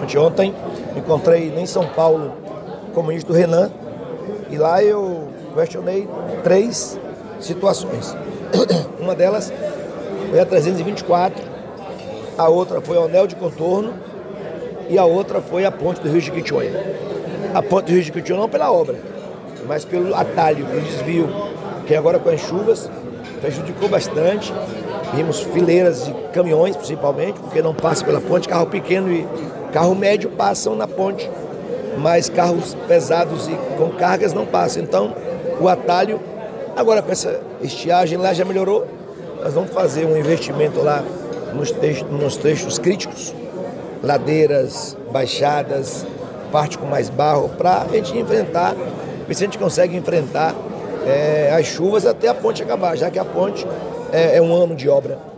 Anteontem, me encontrei em São Paulo com o ministro Renan e lá eu questionei 3 situações. Uma delas foi a 324, a outra foi o anel de contorno e a outra foi a ponte do Rio Jequitinhonha. A ponte do Rio Jequitinhonha não pela obra, mas pelo atalho, pelo desvio, que agora com as chuvas prejudicou bastante. Vimos fileiras de caminhões, principalmente, porque não passa pela ponte. Carro pequeno e carro médio passam na ponte, mas carros pesados e com cargas não passam. Então, o atalho, agora com essa estiagem lá já melhorou. Nós vamos fazer um investimento lá nos trechos críticos, ladeiras, baixadas, parte com mais barro, para a gente enfrentar, ver se a gente consegue enfrentar as chuvas até a ponte acabar, já que a ponte é um ano de obra.